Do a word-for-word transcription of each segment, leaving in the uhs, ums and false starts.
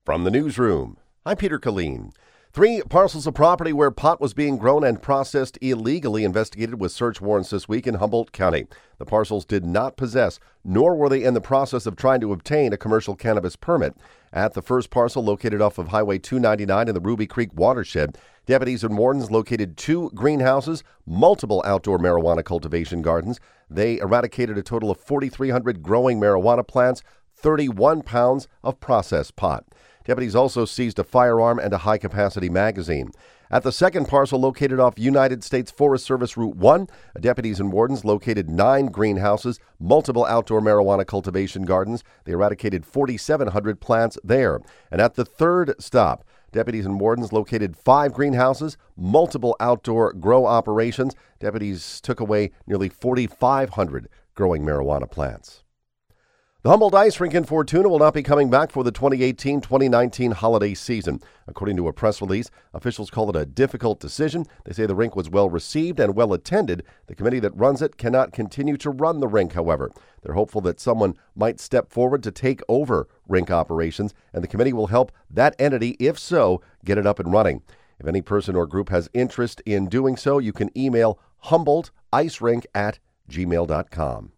From the newsroom, I'm Peter Killeen. Three parcels of property where pot was being grown and processed illegally investigated with search warrants this week in Humboldt County. The parcels did not possess, nor were they in the process of trying to obtain a commercial cannabis permit. At the first parcel, located off of Highway two ninety-nine in the Ruby Creek watershed, deputies and wardens located two greenhouses, multiple outdoor marijuana cultivation gardens. They eradicated a total of forty-three hundred growing marijuana plants, thirty-one pounds of processed pot. Deputies also seized a firearm and a high-capacity magazine. At the second parcel located off United States Forest Service Route one, deputies and wardens located nine greenhouses, multiple outdoor marijuana cultivation gardens. They eradicated forty-seven hundred plants there. And at the third stop, deputies and wardens located five greenhouses, multiple outdoor grow operations. Deputies took away nearly forty-five hundred growing marijuana plants. The Humboldt Ice Rink in Fortuna will not be coming back for the twenty eighteen twenty nineteen holiday season. According to a press release, officials call it a difficult decision. They say the rink was well received and well attended. The committee that runs it cannot continue to run the rink, however. They're hopeful that someone might step forward to take over rink operations, and the committee will help that entity, if so, get it up and running. If any person or group has interest in doing so, you can email humboldt ice rink at gmail dot com.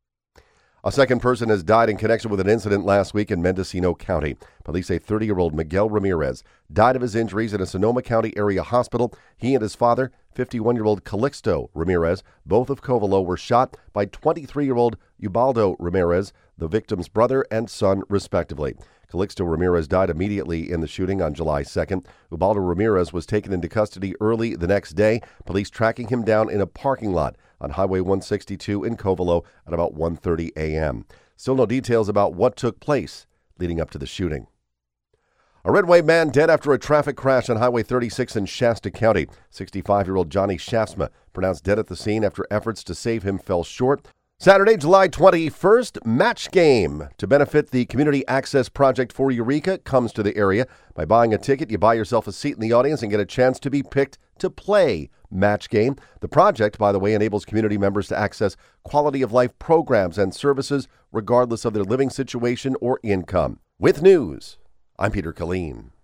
A second person has died in connection with an incident last week in Mendocino County. Police say thirty-year-old Miguel Ramirez died of his injuries in a Sonoma County area hospital. He and his father, fifty-one-year-old Calixto Ramirez, both of Covelo, were shot by twenty-three-year-old Ubaldo Ramirez, the victim's brother and son, respectively. Calixto Ramirez died immediately in the shooting on July second. Ubaldo Ramirez was taken into custody early the next day, police tracking him down in a parking lot on Highway one sixty-two in Covelo at about one thirty a.m. Still no details about what took place leading up to the shooting. A Red Wave man dead after a traffic crash on Highway thirty-six in Shasta County. sixty-five-year-old Johnny Shafsma pronounced dead at the scene after efforts to save him fell short. Saturday, July twenty-first, Match Game to benefit the Community Access Project for Eureka comes to the area. By buying a ticket, you buy yourself a seat in the audience and get a chance to be picked to play Match Game. The project, by the way, enables community members to access quality of life programs and services regardless of their living situation or income. With news, I'm Peter Killeen.